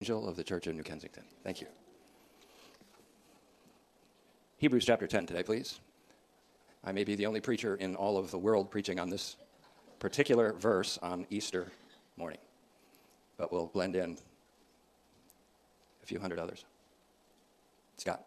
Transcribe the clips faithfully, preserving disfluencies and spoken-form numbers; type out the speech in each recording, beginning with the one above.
Angel of the Church of New Kensington. Thank you. Hebrews chapter ten today, please. I may be the only preacher in all of the world preaching on this particular verse on Easter morning, but we'll blend in a few hundred others. Scott.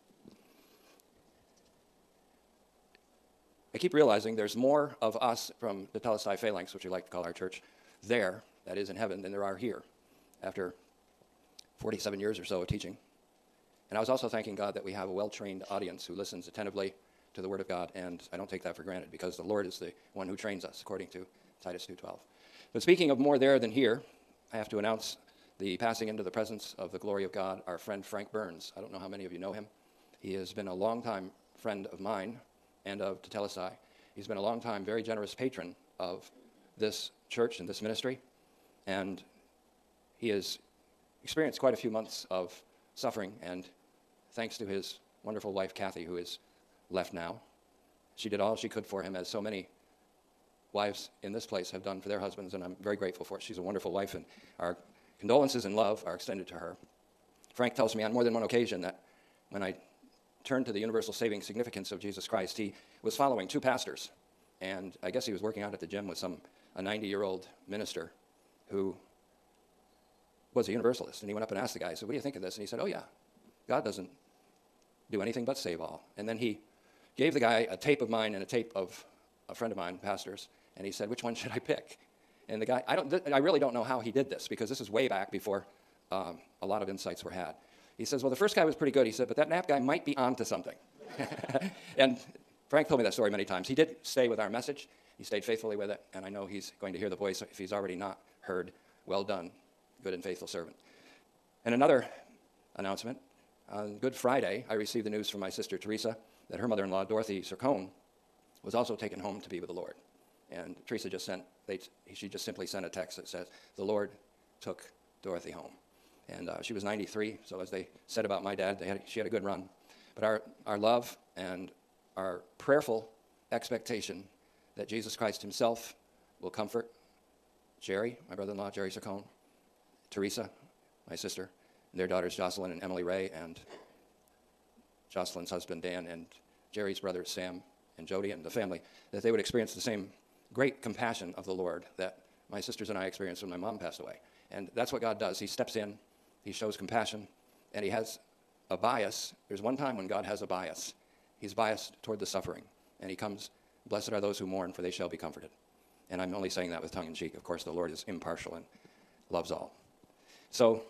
I keep realizing there's more of us from the Telestai Phalanx, which we like to call our church, there, that is in heaven, than there are here after forty-seven years or so of teaching. And I was also thanking God that we have a well-trained audience who listens attentively to the Word of God, and I don't take that for granted because the Lord is the one who trains us, according to Titus two twelve. But speaking of more there than here, I have to announce the passing into the presence of the glory of God, our friend Frank Burns. I don't know how many of you know him. He has been a long-time friend of mine and of Tetelestai. He's been a long-time, very generous patron of this church and this ministry, and he has experienced quite a few months of suffering, and thanks to his wonderful wife, Kathy, who is left now. She did all she could for him, as so many wives in this place have done for their husbands, and I'm very grateful for it. She's a wonderful wife, and our condolences and love are extended to her. Frank tells me on more than one occasion that when I turned to the universal saving significance of Jesus Christ, he was following two pastors, and I guess he was working out at the gym with some a ninety-year-old minister who was a universalist, and he went up and asked the guy, he said, what do you think of this? And he said, oh yeah, God doesn't do anything but save all. And then he gave the guy a tape of mine and a tape of a friend of mine, pastors, and he said, which one should I pick? And the guy, I don't, I really don't know how he did this, because this is way back before um, a lot of insights were had. He says, well, the first guy was pretty good. He said, but that Knapp guy might be onto something. And Frank told me that story many times. He did stay with our message. He stayed faithfully with it, and I know he's going to hear the voice if he's already not heard. Well done, good and faithful servant. And another announcement, on Good Friday, I received the news from my sister Teresa that her mother-in-law, Dorothy Sircone, was also taken home to be with the Lord. And Teresa just sent, they, she just simply sent a text that says, the Lord took Dorothy home. And uh, she was ninety-three, so as they said about my dad, they had, she had a good run. But our, our love and our prayerful expectation that Jesus Christ himself will comfort Jerry, my brother-in-law, Jerry Sircone, Teresa, my sister, and their daughters Jocelyn and Emily Ray, and Jocelyn's husband Dan, and Jerry's brothers Sam and Jody, and the family, that they would experience the same great compassion of the Lord that my sisters and I experienced when my mom passed away. And that's what God does. He steps in, he shows compassion, and he has a bias. There's one time when God has a bias. He's biased toward the suffering, and he comes, blessed are those who mourn, for they shall be comforted. And I'm only saying that with tongue in cheek. Of course, the Lord is impartial and loves all. So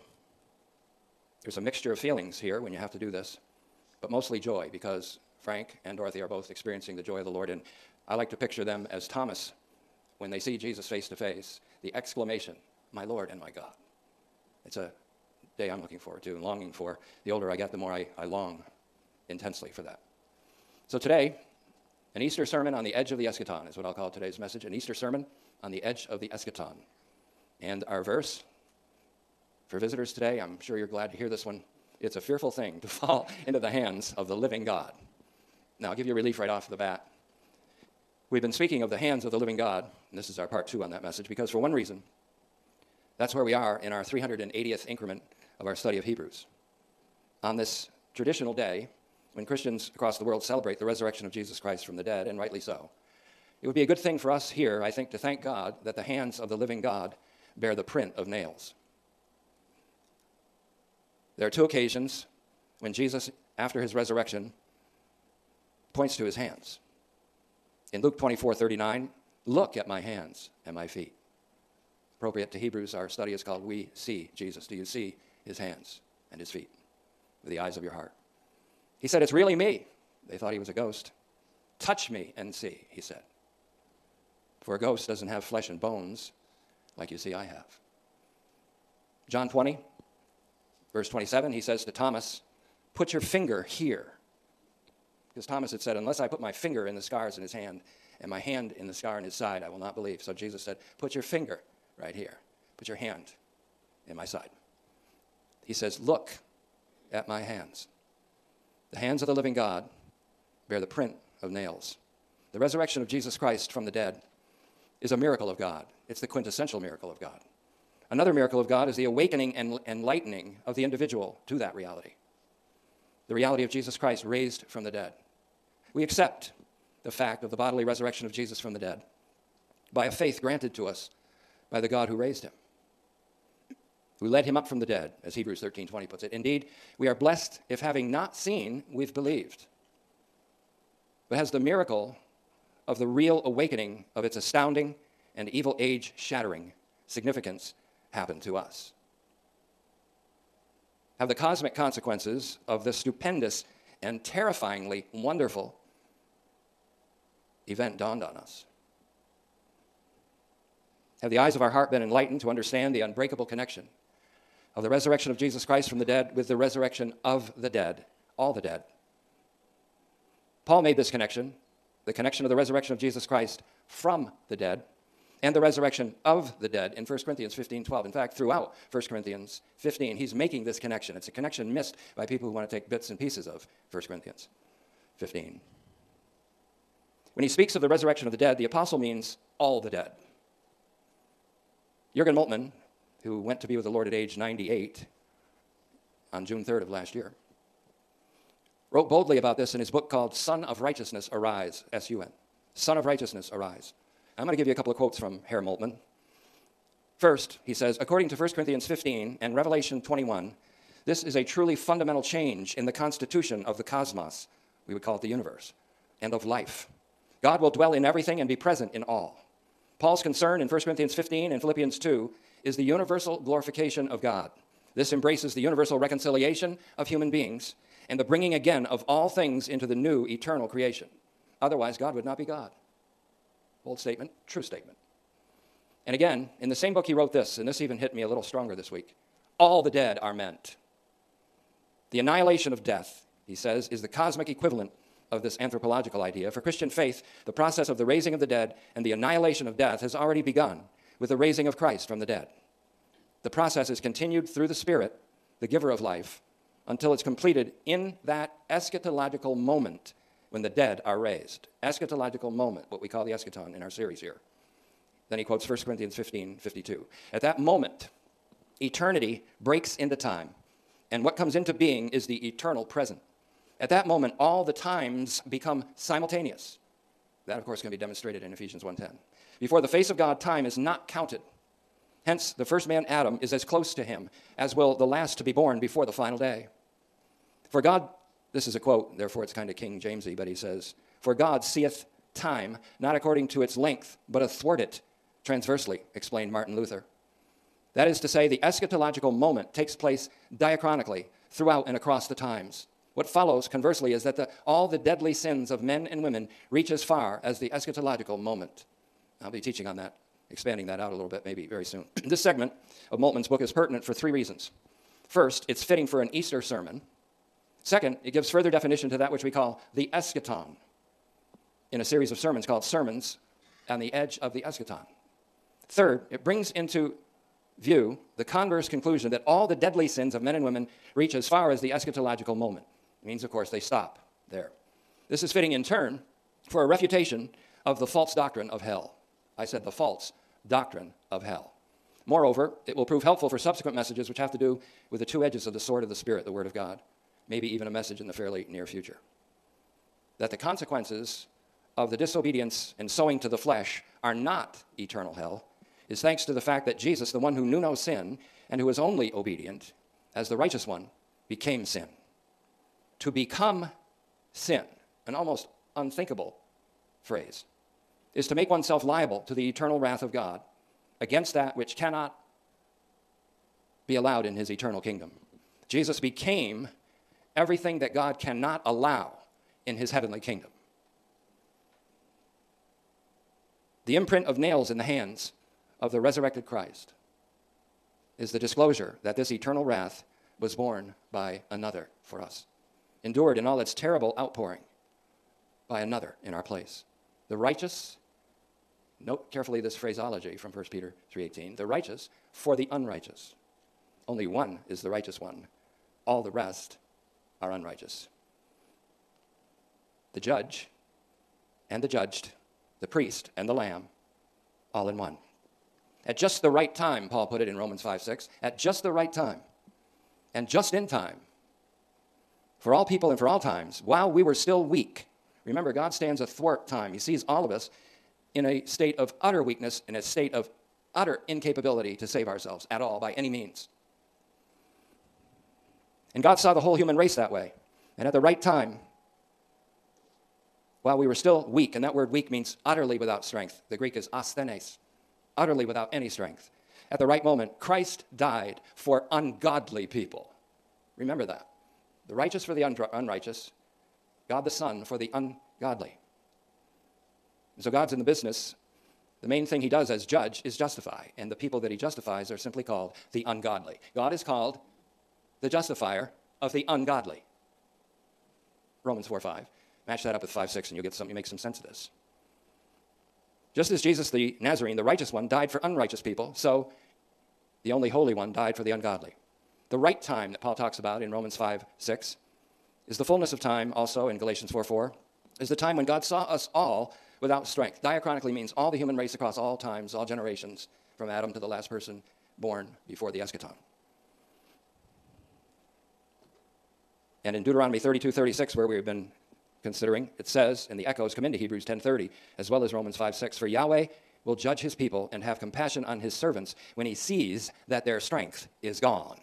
there's a mixture of feelings here when you have to do this, but mostly joy, because Frank and Dorothy are both experiencing the joy of the Lord, and I like to picture them as Thomas when they see Jesus face to face, the exclamation, my Lord and my God. It's a day I'm looking forward to and longing for. The older I get, the more I, I long intensely for that. So today, an Easter sermon on the edge of the eschaton is what I'll call today's message, an Easter sermon on the edge of the eschaton. And our verse for visitors today, I'm sure you're glad to hear this one. It's a fearful thing to fall into the hands of the living God. Now, I'll give you relief right off the bat. We've been speaking of the hands of the living God, and this is our part two on that message, because for one reason, that's where we are in our three hundred eightieth increment of our study of Hebrews. On this traditional day, when Christians across the world celebrate the resurrection of Jesus Christ from the dead, and rightly so, it would be a good thing for us here, I think, to thank God that the hands of the living God bear the print of nails. There are two occasions when Jesus, after his resurrection, points to his hands. In Luke twenty-four thirty-nine, look at my hands and my feet. Appropriate to Hebrews, our study is called We See Jesus. Do you see his hands and his feet with the eyes of your heart? He said, it's really me. They thought he was a ghost. Touch me and see, he said. For a ghost doesn't have flesh and bones like you see I have. John twenty, verse twenty-seven, he says to Thomas, put your finger here. Because Thomas had said, unless I put my finger in the scars in his hand and my hand in the scar in his side, I will not believe. So Jesus said, put your finger right here. Put your hand in my side. He says, look at my hands. The hands of the living God bear the print of nails. The resurrection of Jesus Christ from the dead is a miracle of God. It's the quintessential miracle of God. Another miracle of God is the awakening and enlightening of the individual to that reality. The reality of Jesus Christ raised from the dead. We accept the fact of the bodily resurrection of Jesus from the dead by a faith granted to us by the God who raised him, who led him up from the dead, as Hebrews thirteen twenty puts it. Indeed, we are blessed if having not seen, we've believed. But has the miracle of the real awakening of its astounding and evil age-shattering significance happened to us? Have the cosmic consequences of this stupendous and terrifyingly wonderful event dawned on us? Have the eyes of our heart been enlightened to understand the unbreakable connection of the resurrection of Jesus Christ from the dead with the resurrection of the dead, all the dead? Paul made this connection, the connection of the resurrection of Jesus Christ from the dead and the resurrection of the dead in First Corinthians fifteen twelve. In fact, throughout First Corinthians fifteen, he's making this connection. It's a connection missed by people who want to take bits and pieces of First Corinthians fifteen. When he speaks of the resurrection of the dead, the apostle means all the dead. Jürgen Moltmann, who went to be with the Lord at age ninety-eight on June third of last year, wrote boldly about this in his book called Son of Righteousness Arise, S U N. Son of Righteousness Arise. I'm going to give you a couple of quotes from Herr Moltmann. First, he says, according to First Corinthians fifteen and Revelation twenty-one, this is a truly fundamental change in the constitution of the cosmos, we would call it the universe, and of life. God will dwell in everything and be present in all. Paul's concern in First Corinthians fifteen and Philippians two is the universal glorification of God. This embraces the universal reconciliation of human beings and the bringing again of all things into the new eternal creation. Otherwise, God would not be God. Bold statement, true statement. And again, in the same book he wrote this, and this even hit me a little stronger this week. All the dead are meant. The annihilation of death, he says, is the cosmic equivalent of this anthropological idea. For Christian faith, the process of the raising of the dead and the annihilation of death has already begun with the raising of Christ from the dead. The process is continued through the Spirit, the giver of life, until it's completed in that eschatological moment when the dead are raised. Eschatological moment, what we call the eschaton in our series here. Then he quotes First Corinthians fifteen fifty-two. At that moment, eternity breaks into time, and what comes into being is the eternal present. At that moment, all the times become simultaneous. That, of course, can be demonstrated in Ephesians one ten. Before the face of God, time is not counted. Hence, the first man, Adam, is as close to him as will the last to be born before the final day. For God, this is a quote, therefore it's kind of King Jamesy, but he says, for God seeth time not according to its length, but athwart it transversely, explained Martin Luther. That is to say, the eschatological moment takes place diachronically throughout and across the times. What follows, conversely, is that the, all the deadly sins of men and women reach as far as the eschatological moment. I'll be teaching on that, expanding that out a little bit maybe very soon. This segment of Moltmann's book is pertinent for three reasons. First, it's fitting for an Easter sermon. Second, it gives further definition to that which we call the eschaton in a series of sermons called Sermons on the Edge of the Eschaton. Third, it brings into view the converse conclusion that all the deadly sins of men and women reach as far as the eschatological moment. It means, of course, they stop there. This is fitting in turn for a refutation of the false doctrine of hell. I said the false doctrine of hell. Moreover, it will prove helpful for subsequent messages which have to do with the two edges of the sword of the Spirit, the Word of God. Maybe even a message in the fairly near future. That the consequences of the disobedience and sowing to the flesh are not eternal hell is thanks to the fact that Jesus, the one who knew no sin and who was only obedient, as the righteous one, became sin. To become sin, an almost unthinkable phrase, is to make oneself liable to the eternal wrath of God against that which cannot be allowed in his eternal kingdom. Jesus became everything that God cannot allow in his heavenly kingdom. The imprint of nails in the hands of the resurrected Christ is the disclosure that this eternal wrath was borne by another for us, endured in all its terrible outpouring by another in our place. The righteous, note carefully this phraseology from First Peter three eighteen, the righteous for the unrighteous. Only one is the righteous one. All the rest are unrighteous. The judge and the judged, the priest and the lamb, all in one. At just the right time, Paul put it in Romans five six, at just the right time, and just in time, for all people and for all times, while we were still weak. Remember, God stands athwart time. He sees all of us in a state of utter weakness, in a state of utter incapability to save ourselves at all by any means. And God saw the whole human race that way. And at the right time, while we were still weak, and that word weak means utterly without strength. The Greek is asthenes, utterly without any strength. At the right moment, Christ died for ungodly people. Remember that. The righteous for the un- unrighteous, God the Son for the ungodly. And so God's in the business. The main thing he does as judge is justify, and the people that he justifies are simply called the ungodly. God is called the justifier of the ungodly. Romans four five. Match that up with five six, and you'll get something, you make some sense of this. Just as Jesus the Nazarene, the righteous one, died for unrighteous people, so the only holy one died for the ungodly. The right time that Paul talks about in Romans five six is the fullness of time, also in Galatians four four, is the time when God saw us all without strength. Diachronically means all the human race across all times, all generations, from Adam to the last person born before the eschaton. And in Deuteronomy thirty-two thirty-six, where we've been considering, it says, and the echoes come into Hebrews ten thirty, as well as Romans five six, for Yahweh will judge his people and have compassion on his servants when he sees that their strength is gone.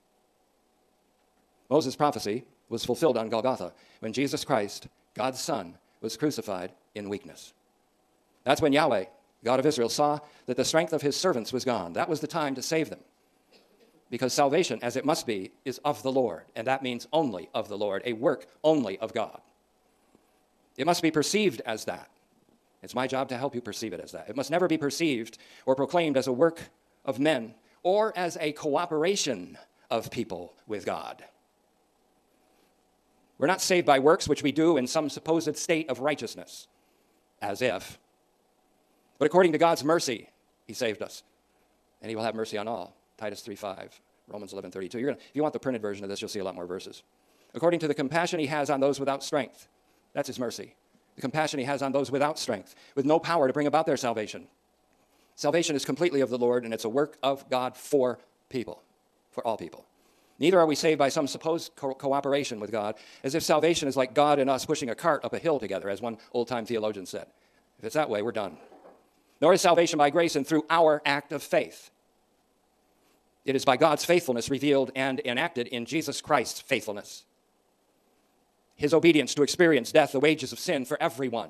Moses' prophecy was fulfilled on Golgotha when Jesus Christ, God's Son, was crucified in weakness. That's when Yahweh, God of Israel, saw that the strength of his servants was gone. That was the time to save them. Because salvation, as it must be, is of the Lord, and that means only of the Lord, a work only of God. It must be perceived as that. It's my job to help you perceive it as that. It must never be perceived or proclaimed as a work of men or as a cooperation of people with God. We're not saved by works which we do in some supposed state of righteousness, as if. But according to God's mercy, he saved us, and he will have mercy on all. Titus three five, Romans eleven thirty-two. You're gonna, if you want the printed version of this, you'll see a lot more verses. According to the compassion he has on those without strength. That's his mercy. The compassion he has on those without strength, with no power to bring about their salvation. Salvation is completely of the Lord, and it's a work of God for people, for all people. Neither are we saved by some supposed co- cooperation with God, as if salvation is like God and us pushing a cart up a hill together, as one old-time theologian said. If it's that way, we're done. Nor is salvation by grace and through our act of faith. It is by God's faithfulness revealed and enacted in Jesus Christ's faithfulness. His obedience to experience death, the wages of sin for everyone.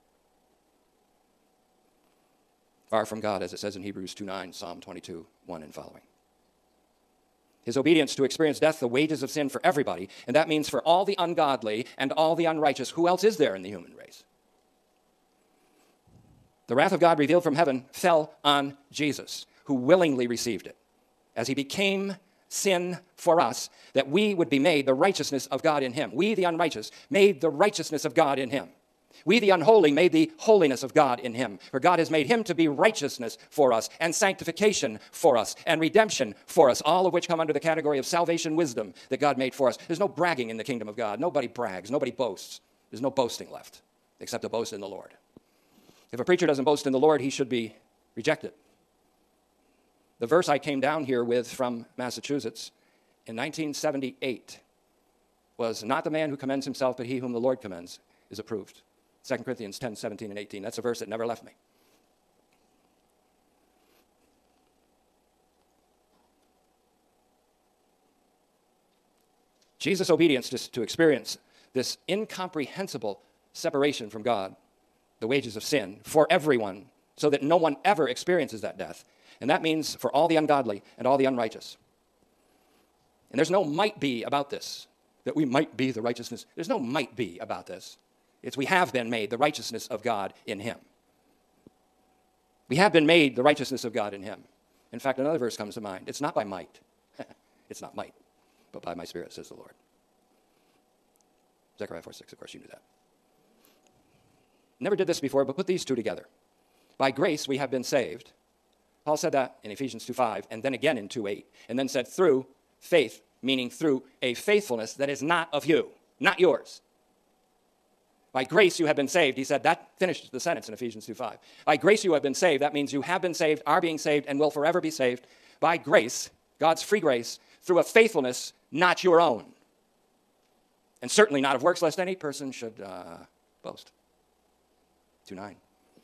Far from God, as it says in Hebrews two nine, Psalm twenty-two one and following. His obedience to experience death, the wages of sin for everybody, and that means for all the ungodly and all the unrighteous. Who else is there in the human race? The wrath of God revealed from heaven fell on Jesus, who willingly received it, as he became sin for us, that we would be made the righteousness of God in him. We, the unrighteous, made the righteousness of God in him. We, the unholy, made the holiness of God in him. For God has made him to be righteousness for us, and sanctification for us, and redemption for us, all of which come under the category of salvation wisdom that God made for us. There's no bragging in the kingdom of God. Nobody brags. Nobody boasts. There's no boasting left, except to boast in the Lord. If a preacher doesn't boast in the Lord, he should be rejected. The verse I came down here with from Massachusetts in nineteen seventy-eight was, not the man who commends himself, but he whom the Lord commends is approved. Second Corinthians ten, seventeen, and eighteen. That's a verse that never left me. Jesus' obedience to, to experience this incomprehensible separation from God, the wages of sin, for everyone, so that no one ever experiences that death. And that means for all the ungodly and all the unrighteous. And there's no might be about this, that we might be the righteousness. There's no might be about this. It's we have been made the righteousness of God in him. We have been made the righteousness of God in him. In fact, another verse comes to mind. It's not by might. It's not might, but by my Spirit, says the Lord. Zechariah four six, of course you knew that. Never did this before, but put these two together. By grace we have been saved. Paul said that in Ephesians two five, and then again in two eight, and then said through faith, meaning through a faithfulness that is not of you, not yours. By grace you have been saved. He said that finished the sentence in Ephesians two five. By grace you have been saved. That means you have been saved, are being saved, and will forever be saved by grace, God's free grace, through a faithfulness not your own. And certainly not of works, lest any person should uh, boast. two nine.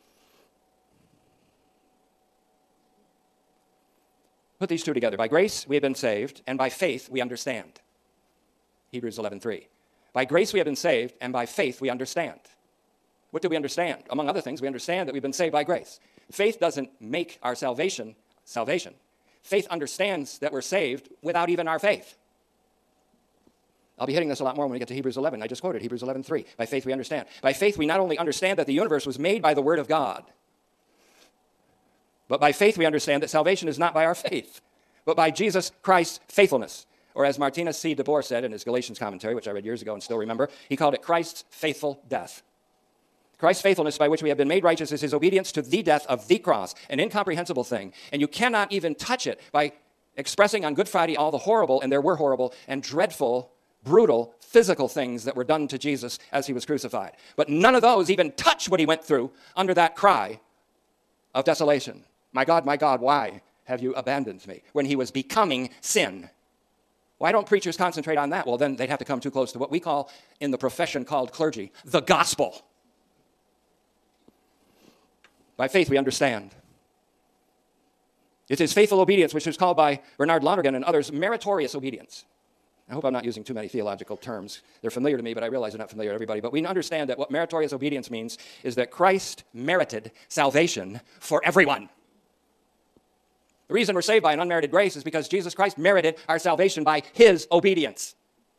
Put these two together. By grace we have been saved, and by faith we understand. Hebrews eleven three. By grace we have been saved, and by faith we understand. What do we understand? Among other things, we understand that we've been saved by grace. Faith doesn't make our salvation salvation. Faith understands that we're saved without even our faith. I'll be hitting this a lot more when we get to Hebrews eleven. I just quoted Hebrews eleven three. By faith we understand. By faith we not only understand that the universe was made by the Word of God, but by faith we understand that salvation is not by our faith, but by Jesus Christ's faithfulness. Or as Martinez C. DeBoer said in his Galatians commentary, which I read years ago and still remember, he called it Christ's faithful death. Christ's faithfulness by which we have been made righteous is his obedience to the death of the cross, an incomprehensible thing. And you cannot even touch it by expressing on Good Friday all the horrible, and there were horrible and dreadful, brutal, physical things that were done to Jesus as he was crucified. But none of those even touch what he went through under that cry of desolation. My God, my God, why have you abandoned me? When he was becoming sin. Why don't preachers concentrate on that? Well, then they'd have to come too close to what we call, in the profession called clergy, the gospel. By faith we understand. It is faithful obedience, which is called by Bernard Lonergan and others meritorious obedience. I hope I'm not using too many theological terms. They're familiar to me, but I realize they're not familiar to everybody. But we understand that what meritorious obedience means is that Christ merited salvation for everyone. The reason we're saved by an unmerited grace is because Jesus Christ merited our salvation by his obedience.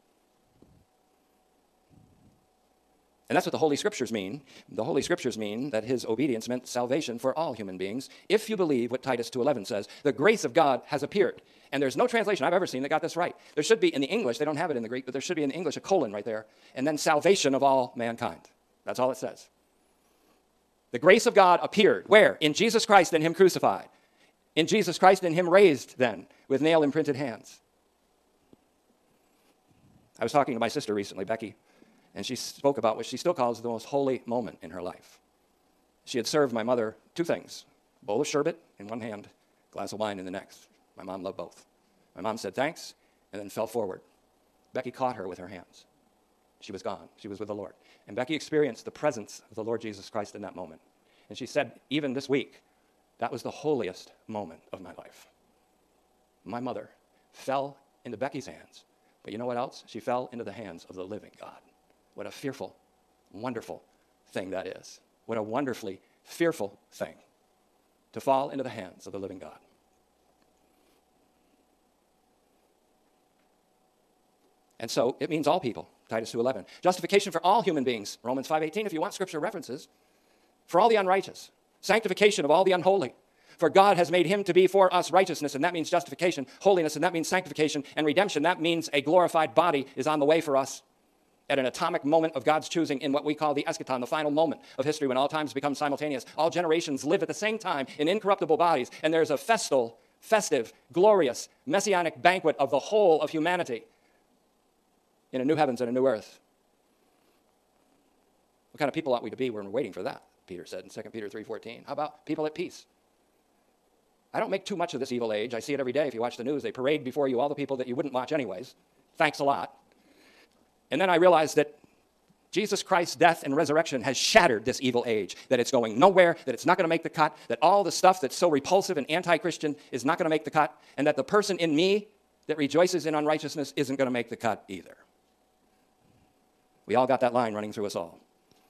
And that's what the Holy Scriptures mean. The Holy Scriptures mean that his obedience meant salvation for all human beings. If you believe what Titus two eleven says, the grace of God has appeared. And there's no translation I've ever seen that got this right. There should be in the English, they don't have it in the Greek, but there should be in the English a colon right there, and then salvation of all mankind. That's all it says. The grace of God appeared. Where? In Jesus Christ and him crucified. In Jesus Christ and him raised then with nail-imprinted hands. I was talking to my sister recently, Becky, and she spoke about what she still calls the most holy moment in her life. She had served my mother two things, a bowl of sherbet in one hand, a glass of wine in the next. My mom loved both. My mom said thanks and then fell forward. Becky caught her with her hands. She was gone. She was with the Lord. And Becky experienced the presence of the Lord Jesus Christ in that moment. And she said, even this week, that was the holiest moment of my life. My mother fell into Becky's hands. But you know what else? She fell into the hands of the living God. What a fearful, wonderful thing that is. What a wonderfully fearful thing to fall into the hands of the living God. And so it means all people, Titus two eleven. Justification for all human beings, Romans five eighteen, if you want scripture references. For all the unrighteous. Sanctification of all the unholy. For God has made him to be for us righteousness, and that means justification, holiness, and that means sanctification, and redemption. That means a glorified body is on the way for us at an atomic moment of God's choosing in what we call the eschaton, the final moment of history when all times become simultaneous. All generations live at the same time in incorruptible bodies, and there's a festal, festive, glorious, messianic banquet of the whole of humanity in a new heavens and a new earth. What kind of people ought we to be when we're waiting for that? Peter said in Second Peter three fourteen. How about people at peace? I don't make too much of this evil age. I see it every day. If you watch the news, they parade before you all the people that you wouldn't watch anyways. Thanks a lot. And then I realized that Jesus Christ's death and resurrection has shattered this evil age, that it's going nowhere, that it's not going to make the cut, that all the stuff that's so repulsive and anti-Christian is not going to make the cut, and that the person in me that rejoices in unrighteousness isn't going to make the cut either. We all got that line running through us all.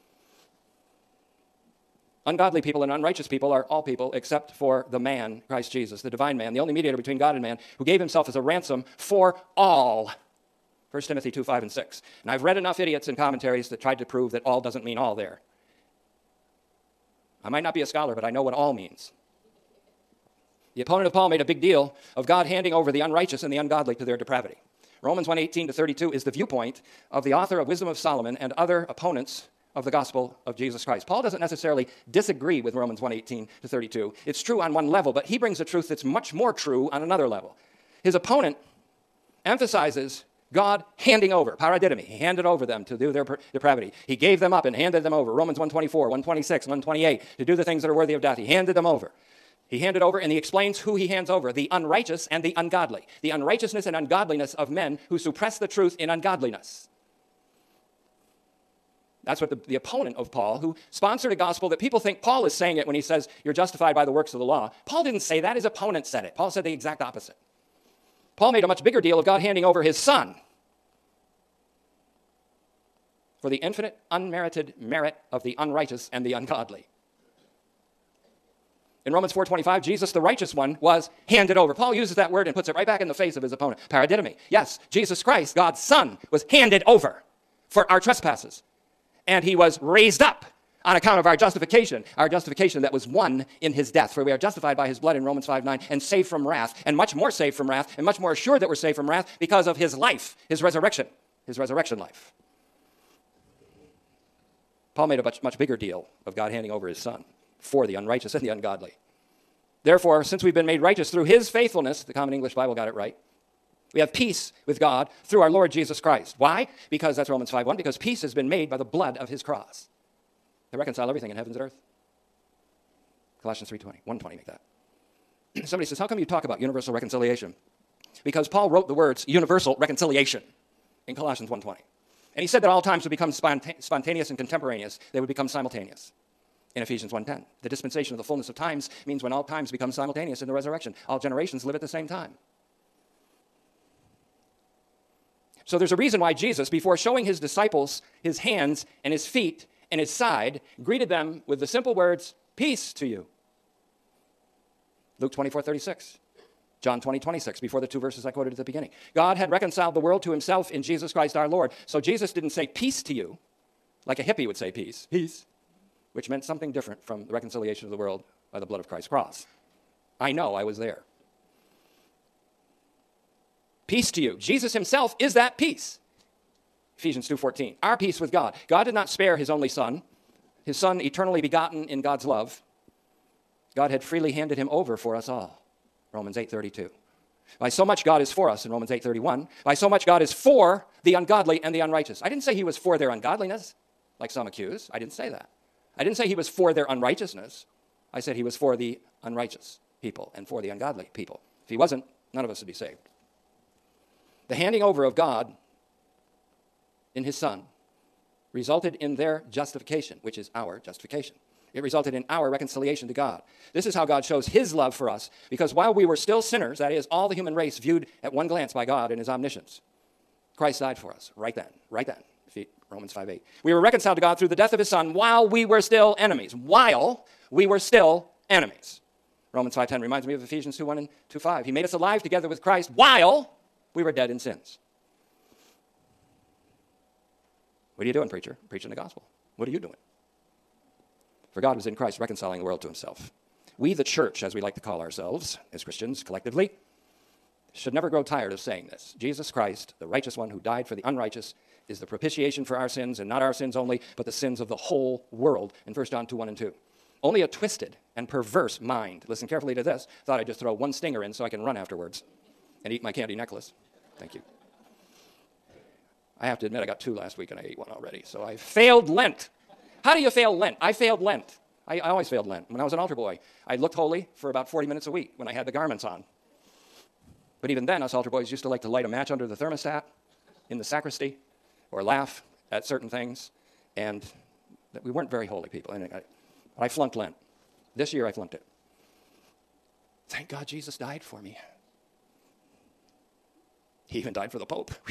Ungodly people and unrighteous people are all people except for the man, Christ Jesus, the divine man, the only mediator between God and man, who gave himself as a ransom for all. First Timothy two, five, and six. And I've read enough idiots and commentaries that tried to prove that all doesn't mean all there. I might not be a scholar, but I know what all means. The opponent of Paul made a big deal of God handing over the unrighteous and the ungodly to their depravity. Romans one, eighteen to thirty-two is the viewpoint of the author of Wisdom of Solomon and other opponents of the gospel of Jesus Christ. Paul doesn't necessarily disagree with Romans one, eighteen to thirty-two. It's true on one level, but he brings a truth that's much more true on another level. His opponent emphasizes God handing over, paradidomi, he handed over them to do their depravity. He gave them up and handed them over. Romans one twenty-four, one twenty-six, one twenty-eight, to do the things that are worthy of death. He handed them over. He handed over, and he explains who he hands over, the unrighteous and the ungodly. The unrighteousness and ungodliness of men who suppress the truth in ungodliness. That's what the, the opponent of Paul, who sponsored a gospel that people think Paul is saying it when he says, you're justified by the works of the law. Paul didn't say that. His opponent said it. Paul said the exact opposite. Paul made a much bigger deal of God handing over his son for the infinite, unmerited merit of the unrighteous and the ungodly. In Romans four twenty-five, Jesus, the righteous one, was handed over. Paul uses that word and puts it right back in the face of his opponent. Paradidomi. Yes, Jesus Christ, God's Son, was handed over for our trespasses. And he was raised up on account of our justification, our justification that was won in his death. For we are justified by his blood in Romans five nine, and saved from wrath, and much more saved from wrath, and much more assured that we're saved from wrath because of his life, his resurrection, his resurrection life. Paul made a much, much bigger deal of God handing over his son for the unrighteous and the ungodly. Therefore, since we've been made righteous through his faithfulness, the Common English Bible got it right, we have peace with God through our Lord Jesus Christ. Why? Because that's Romans five one, because peace has been made by the blood of his cross. To reconcile everything in heavens and earth. Colossians three twenty, one twenty make that. Somebody says, how come you talk about universal reconciliation? Because Paul wrote the words universal reconciliation in Colossians one twenty. And he said that all times would become sponta- spontaneous and contemporaneous. They would become simultaneous. In Ephesians one ten, the dispensation of the fullness of times means when all times become simultaneous in the resurrection. All generations live at the same time. So there's a reason why Jesus, before showing his disciples his hands and his feet and his side, greeted them with the simple words, peace to you. Luke twenty-four thirty-six, John twenty twenty-six, before the two verses I quoted at the beginning. God had reconciled the world to himself in Jesus Christ our Lord. So Jesus didn't say peace to you, like a hippie would say peace, peace, which meant something different from the reconciliation of the world by the blood of Christ's cross. I know, I was there. Peace to you. Jesus himself is that peace. Ephesians two fourteen. Our peace with God. God did not spare his only son, his son eternally begotten in God's love. God had freely handed him over for us all. Romans eight thirty-two. By so much God is for us in Romans eight thirty-one. By so much God is for the ungodly and the unrighteous. I didn't say he was for their ungodliness, like some accuse. I didn't say that. I didn't say he was for their unrighteousness. I said he was for the unrighteous people and for the ungodly people. If he wasn't, none of us would be saved. The handing over of God in his son resulted in their justification, which is our justification. It resulted in our reconciliation to God. This is how God shows his love for us, because while we were still sinners, that is, all the human race viewed at one glance by God in his omniscience, Christ died for us right then, right then. Romans five eight. We were reconciled to God through the death of his son while we were still enemies. While we were still enemies. Romans five ten reminds me of Ephesians two one and two five. He made us alive together with Christ while we were dead in sins. What are you doing, preacher? Preaching the gospel. What are you doing? For God was in Christ reconciling the world to himself. We, the church, as we like to call ourselves, as Christians collectively, should never grow tired of saying this. Jesus Christ, the righteous one who died for the unrighteous, is the propitiation for our sins, and not our sins only, but the sins of the whole world, in First John two one and two. Only a twisted and perverse mind, listen carefully to this, thought I'd just throw one stinger in so I can run afterwards and eat my candy necklace. Thank you. I have to admit, I got two last week and I ate one already, so I failed Lent. How do you fail Lent? I failed Lent. I, I always failed Lent. When I was an altar boy, I looked holy for about forty minutes a week when I had the garments on. But even then, us altar boys used to like to light a match under the thermostat in the sacristy, or laugh at certain things, and we weren't very holy people. And I, I flunked Lent. This year I flunked it. Thank God Jesus died for me. He even died for the Pope. Whew.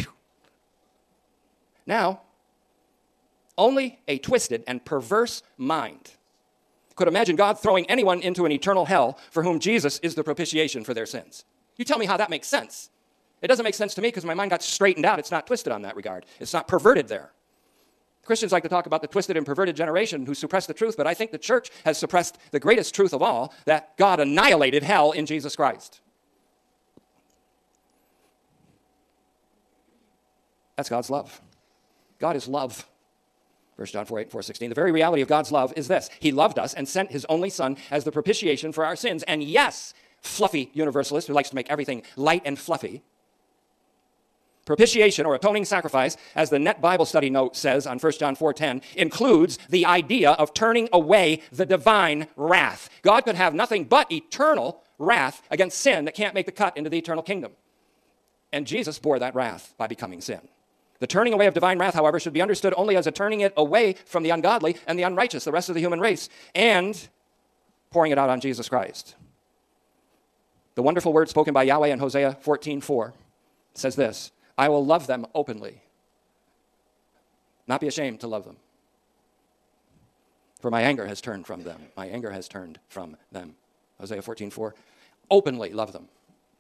Now, only a twisted and perverse mind could imagine God throwing anyone into an eternal hell for whom Jesus is the propitiation for their sins. You tell me how that makes sense. It doesn't make sense to me because my mind got straightened out. It's not twisted on that regard. It's not perverted there. Christians like to talk about the twisted and perverted generation who suppress the truth, but I think the church has suppressed the greatest truth of all, that God annihilated hell in Jesus Christ. That's God's love. God is love. First John four eight, four sixteen. The very reality of God's love is this. He loved us and sent his only son as the propitiation for our sins. And yes, fluffy universalist who likes to make everything light and fluffy, propitiation or atoning sacrifice, as the Net Bible Study note says on First John four ten, includes the idea of turning away the divine wrath. God could have nothing but eternal wrath against sin that can't make the cut into the eternal kingdom. And Jesus bore that wrath by becoming sin. The turning away of divine wrath, however, should be understood only as a turning it away from the ungodly and the unrighteous, the rest of the human race, and pouring it out on Jesus Christ. The wonderful word spoken by Yahweh in Hosea fourteen four says this, I will love them openly, not be ashamed to love them. For my anger has turned from them. My anger has turned from them. Hosea fourteen four, openly love them.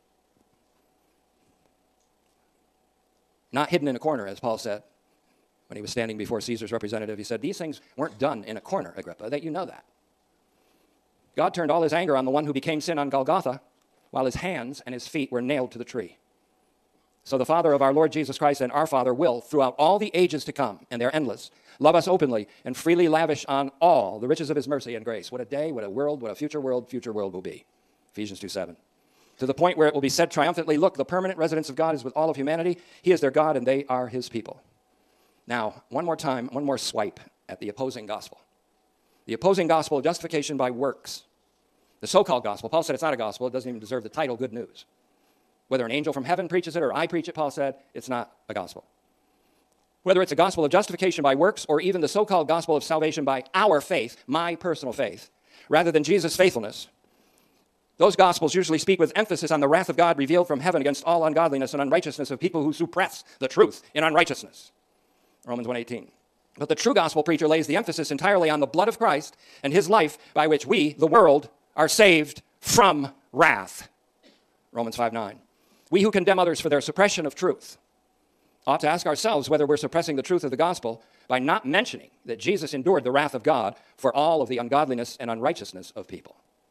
Not hidden in a corner, as Paul said when he was standing before Caesar's representative. He said, these things weren't done in a corner, Agrippa, that you know that. God turned all his anger on the one who became sin on Golgotha while his hands and his feet were nailed to the tree. So the Father of our Lord Jesus Christ and our Father will, throughout all the ages to come, and they're endless, love us openly and freely lavish on all the riches of his mercy and grace. What a day, what a world, what a future world, future world will be. Ephesians two seven. To the point where it will be said triumphantly, look, the permanent residence of God is with all of humanity. He is their God and they are his people. Now, one more time, one more swipe at the opposing gospel. The opposing gospel of justification by works. The so-called gospel, Paul said it's not a gospel, it doesn't even deserve the title good news. Whether an angel from heaven preaches it or I preach it, Paul said, it's not a gospel. Whether it's a gospel of justification by works or even the so-called gospel of salvation by our faith, my personal faith, rather than Jesus' faithfulness, those gospels usually speak with emphasis on the wrath of God revealed from heaven against all ungodliness and unrighteousness of people who suppress the truth in unrighteousness. Romans one eighteen. But the true gospel preacher lays the emphasis entirely on the blood of Christ and his life by which we, the world, are saved from wrath. Romans five nine. We who condemn others for their suppression of truth ought to ask ourselves whether we're suppressing the truth of the gospel by not mentioning that Jesus endured the wrath of God for all of the ungodliness and unrighteousness of people.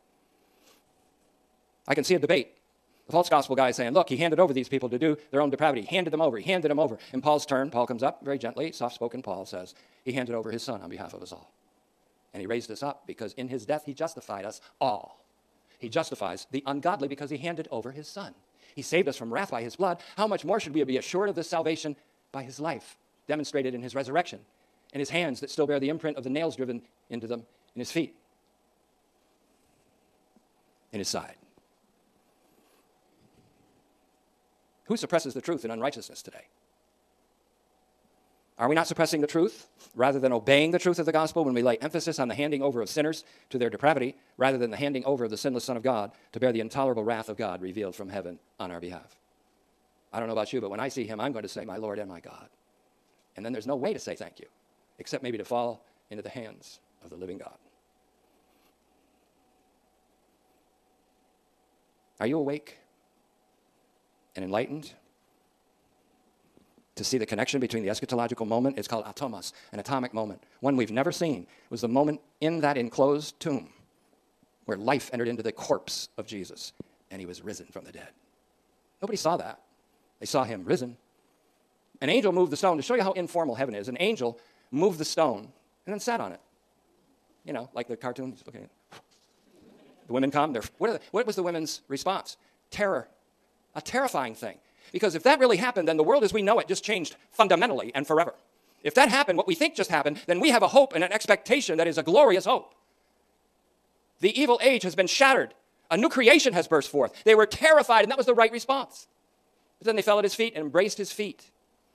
I can see a debate. The false gospel guy is saying, look, he handed over these people to do their own depravity. He handed them over. He handed them over. In Paul's turn, Paul comes up very gently, soft-spoken Paul says, he handed over his son on behalf of us all. And he raised us up because in his death he justified us all. He justifies the ungodly because he handed over his son. He saved us from wrath by his blood. How much more should we be assured of this salvation by his life, demonstrated in his resurrection, and his hands that still bear the imprint of the nails driven into them, in his feet, in his side. Who suppresses the truth in unrighteousness today? Are we not suppressing the truth rather than obeying the truth of the gospel when we lay emphasis on the handing over of sinners to their depravity rather than the handing over of the sinless Son of God to bear the intolerable wrath of God revealed from heaven on our behalf? I don't know about you, but when I see him, I'm going to say, my Lord and my God. And then there's no way to say thank you, except maybe to fall into the hands of the living God. Are you awake and enlightened to see the connection between the eschatological moment? It's called atomos, an atomic moment, one we've never seen. It was the moment in that enclosed tomb where life entered into the corpse of Jesus, and he was risen from the dead. Nobody saw that. They saw him risen. An angel moved the stone. To show you how informal heaven is, an angel moved the stone and then sat on it. You know, like the cartoons. Looking at it. The women come. They're, what, are the, what was the women's response? Terror. A terrifying thing. Because if that really happened, then the world as we know it just changed fundamentally and forever. If that happened, what we think just happened, then we have a hope and an expectation that is a glorious hope. The evil age has been shattered. A new creation has burst forth. They were terrified, and that was the right response. But then they fell at his feet and embraced his feet.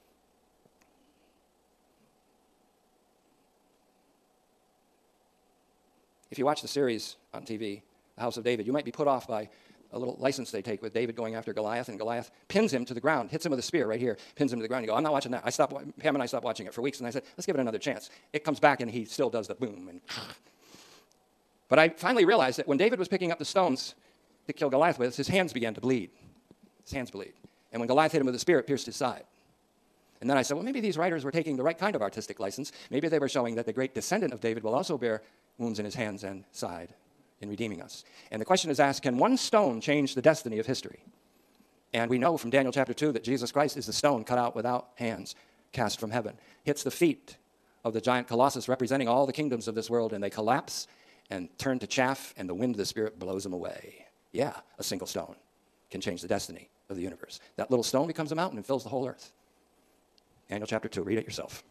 If you watch the series on T V, The House of David, you might be put off by a little license they take with David going after Goliath, and Goliath pins him to the ground, hits him with a spear right here, pins him to the ground. You go, I'm not watching that. I stopped, Pam and I stopped watching it for weeks, and I said, let's give it another chance. It comes back, and he still does the boom. And But I finally realized that when David was picking up the stones to kill Goliath with, his hands began to bleed. His hands bleed. And when Goliath hit him with a spear, it pierced his side. And then I said, well, maybe these writers were taking the right kind of artistic license. Maybe they were showing that the great descendant of David will also bear wounds in his hands and side in redeeming us. And the question is asked, can one stone change the destiny of history? And we know from Daniel chapter two that Jesus Christ is the stone cut out without hands, cast from heaven, hits the feet of the giant Colossus representing all the kingdoms of this world, and they collapse and turn to chaff, and the wind of the Spirit blows them away. Yeah, a single stone can change the destiny of the universe. That little stone becomes a mountain and fills the whole earth. Daniel chapter two, read it yourself.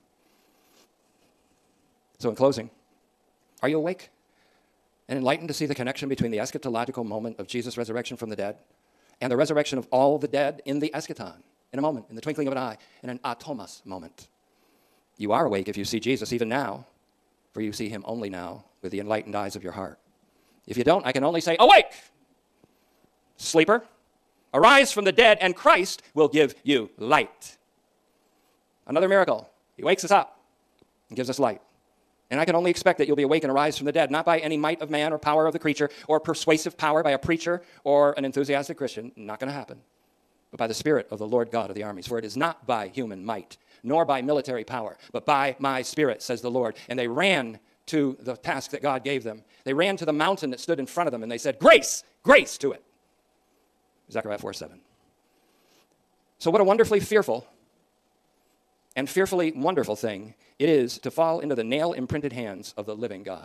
So in closing, are you awake and enlightened to see the connection between the eschatological moment of Jesus' resurrection from the dead and the resurrection of all the dead in the eschaton, in a moment, in the twinkling of an eye, in an atomos moment? You are awake if you see Jesus even now, for you see him only now with the enlightened eyes of your heart. If you don't, I can only say, awake, sleeper, arise from the dead, and Christ will give you light. Another miracle. He wakes us up and gives us light. And I can only expect that you'll be awake and arise from the dead, not by any might of man or power of the creature or persuasive power by a preacher or an enthusiastic Christian. Not going to happen. But by the Spirit of the Lord God of the armies. For it is not by human might, nor by military power, but by my Spirit, says the Lord. And they ran to the task that God gave them. They ran to the mountain that stood in front of them, and they said, grace, grace to it. Zechariah four seven. So what a wonderfully fearful and fearfully wonderful thing it is to fall into the nail-imprinted hands of the living God,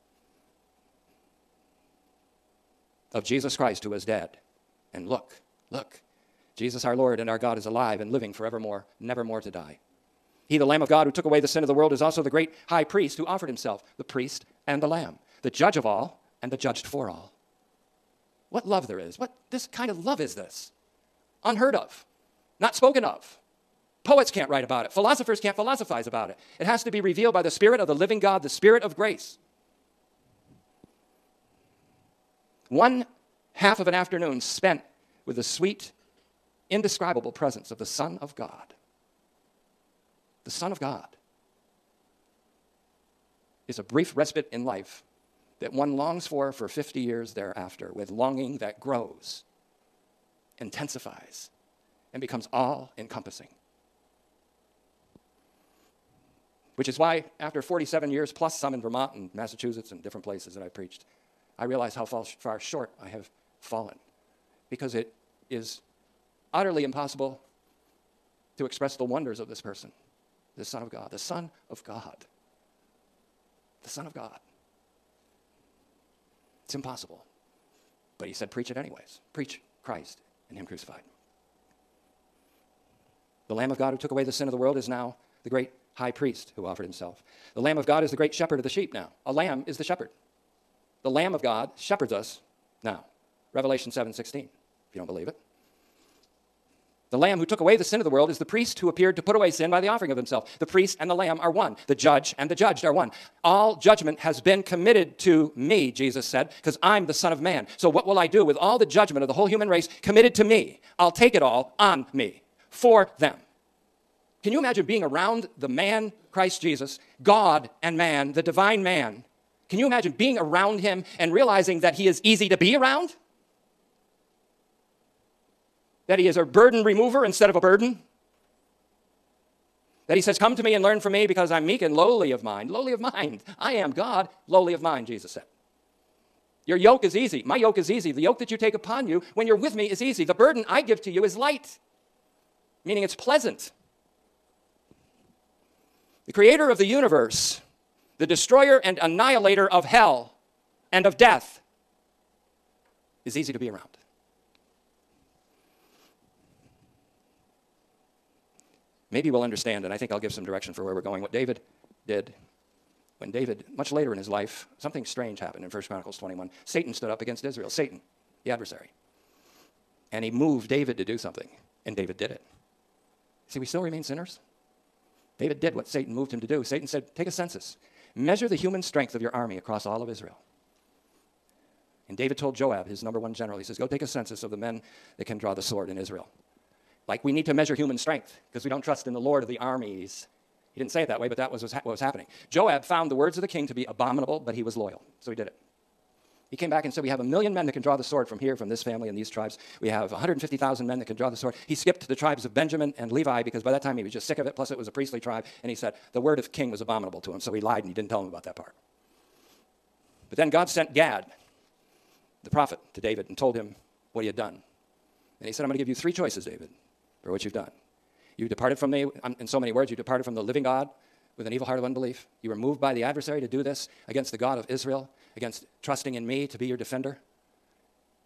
of Jesus Christ who is dead. And look, look, Jesus our Lord and our God is alive and living forevermore, nevermore to die. He, the Lamb of God who took away the sin of the world, is also the great high priest who offered himself, the priest and the Lamb, the judge of all and the judged for all. What love there is. What this kind of love is this? Unheard of, not spoken of. Poets can't write about it. Philosophers can't philosophize about it. It has to be revealed by the Spirit of the living God, the Spirit of grace. One half of an afternoon spent with the sweet, indescribable presence of the Son of God. The Son of God is a brief respite in life that one longs for for fifty years thereafter, with longing that grows, intensifies, and becomes all-encompassing. Which is why, after forty-seven years, plus some in Vermont and Massachusetts and different places that I preached, I realize how far short I have fallen. Because it is utterly impossible to express the wonders of this person, the Son of God, the Son of God, the Son of God. It's impossible. But he said, preach it anyways. Preach Christ and him crucified. The Lamb of God who took away the sin of the world is now the great high priest who offered himself. The Lamb of God is the great shepherd of the sheep now. A lamb is the shepherd. The Lamb of God shepherds us now. Revelation seven sixteen, if you don't believe it. The Lamb who took away the sin of the world is the priest who appeared to put away sin by the offering of himself. The priest and the Lamb are one. The judge and the judged are one. All judgment has been committed to me, Jesus said, because I'm the Son of Man. So what will I do with all the judgment of the whole human race committed to me? I'll take it all on me, for them. Can you imagine being around the man, Christ Jesus, God and man, the divine man? Can you imagine being around him and realizing that he is easy to be around? That he is a burden remover instead of a burden? That he says, come to me and learn from me because I'm meek and lowly of mind. Lowly of mind. I am God, lowly of mind, Jesus said. Your yoke is easy. My yoke is easy. The yoke that you take upon you when you're with me is easy. The burden I give to you is light, meaning it's pleasant. The creator of the universe, the destroyer and annihilator of hell and of death, is easy to be around. Maybe we'll understand, and I think I'll give some direction for where we're going, what David did. When David, much later in his life, something strange happened in First Chronicles twenty-one. Satan stood up against Israel. Satan, the adversary. And he moved David to do something, and David did it. See, we still remain sinners. David did what Satan moved him to do. Satan said, take a census. Measure the human strength of your army across all of Israel. And David told Joab, his number one general, he says, go take a census of the men that can draw the sword in Israel. Like we need to measure human strength because we don't trust in the Lord of the armies. He didn't say it that way, but that was what was happening. Joab found the words of the king to be abominable, but he was loyal, so he did it. He came back and said, we have a million men that can draw the sword from here, from this family and these tribes. We have one hundred fifty thousand men that can draw the sword. He skipped the tribes of Benjamin and Levi because by that time he was just sick of it, plus it was a priestly tribe, and he said the word of the king was abominable to him, so he lied and he didn't tell him about that part. But then God sent Gad, the prophet, to David and told him what he had done. And he said, I'm going to give you three choices, David, for what you've done. You departed from me, in so many words, you departed from the living God with an evil heart of unbelief. You were moved by the adversary to do this against the God of Israel, against trusting in me to be your defender.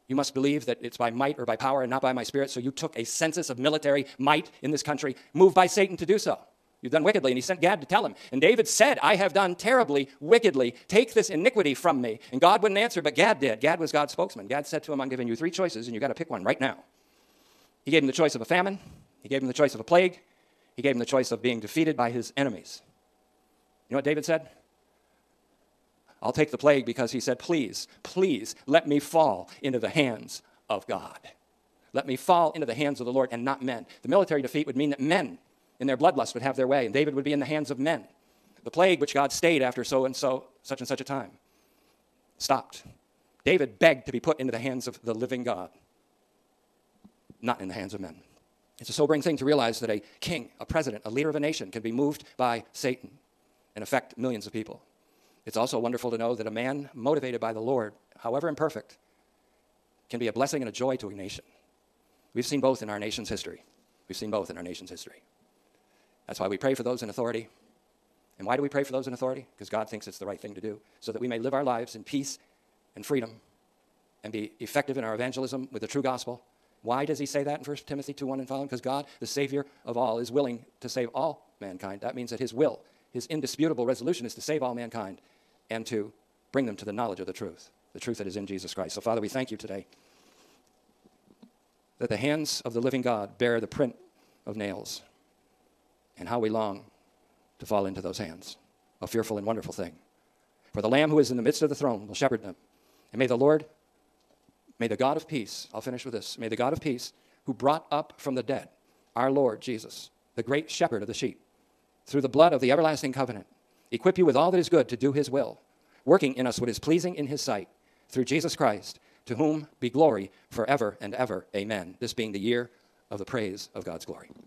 You must believe that it's by might or by power and not by my spirit. So you took a census of military might in this country, moved by Satan to do so. You've done wickedly. And he sent Gad to tell him. And David said, I have done terribly, wickedly. Take this iniquity from me. And God wouldn't answer, but Gad did. Gad was God's spokesman. Gad said to him, I'm giving you three choices, and you've got to pick one right now. He gave him the choice of a famine. He gave him the choice of a plague. He gave him the choice of being defeated by his enemies. You know what David said? I'll take the plague because he said, please, please let me fall into the hands of God. Let me fall into the hands of the Lord and not men. The military defeat would mean that men in their bloodlust would have their way, and David would be in the hands of men. The plague which God stayed after so and so, such and such a time, stopped. David begged to be put into the hands of the living God, not in the hands of men. It's a sobering thing to realize that a king, a president, a leader of a nation can be moved by Satan and affect millions of people. It's also wonderful to know that a man motivated by the Lord, however imperfect, can be a blessing and a joy to a nation. We've seen both in our nation's history. We've seen both in our nation's history. That's why we pray for those in authority. And why do we pray for those in authority? Because God thinks it's the right thing to do, so that we may live our lives in peace and freedom and be effective in our evangelism with the true gospel. Why does he say that in First Timothy two one and following? Because God, the Savior of all, is willing to save all mankind. That means that his will, his indisputable resolution is to save all mankind and to bring them to the knowledge of the truth, the truth that is in Jesus Christ. So, Father, we thank you today that the hands of the living God bear the print of nails, and how we long to fall into those hands. A fearful and wonderful thing. For the Lamb who is in the midst of the throne will shepherd them. And may the Lord, may the God of peace, I'll finish with this, may the God of peace, who brought up from the dead our Lord Jesus, the great shepherd of the sheep, through the blood of the everlasting covenant, equip you with all that is good to do his will, working in us what is pleasing in his sight, through Jesus Christ, to whom be glory forever and ever. Amen. This being the year of the praise of God's glory.